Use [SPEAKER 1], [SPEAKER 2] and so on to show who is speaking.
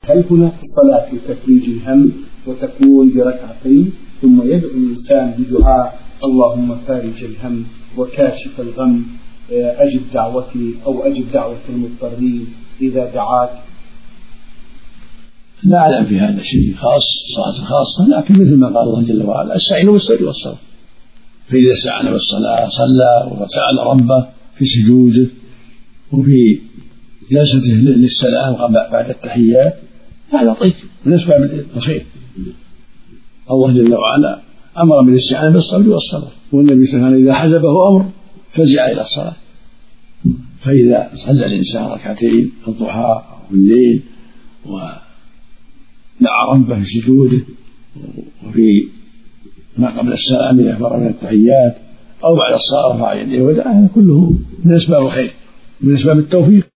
[SPEAKER 1] هل هناك صلاة لتفريج الهم وتكون بركعتين ثم يدعو الإنسان بدعاء اللهم فارج الهم وكاشف الغم أجب دعوتي أو أجب دعوة المضطرين إذا دعاك؟
[SPEAKER 2] لا أعلم في هذا شيء خاص صلاة خاصة، لكن مثل ما قال الله جل وعلا استعينوا بالصبر والصلاة، فإذا استعان بالصلاة صلى وسأل ربه في سجوده وفي جلسته للسلام بعد التحيات، هذا طيب من أسباب الخير. الله جل وعلا أمر بالاستعانة بالصبر والصلاة، والنبي صلى الله عليه وسلم إذا حزبه أمر فزع إلى الصلاة. فإذا صلى الإنسان ركعتين الضحى أو الليل ودعا ربه في سجوده وفي ما قبل السلام إذا فرغ من التحيات أو بعد الصلاة رفع يديه ودعا، كله من أسباب الخير من أسباب التوفيق.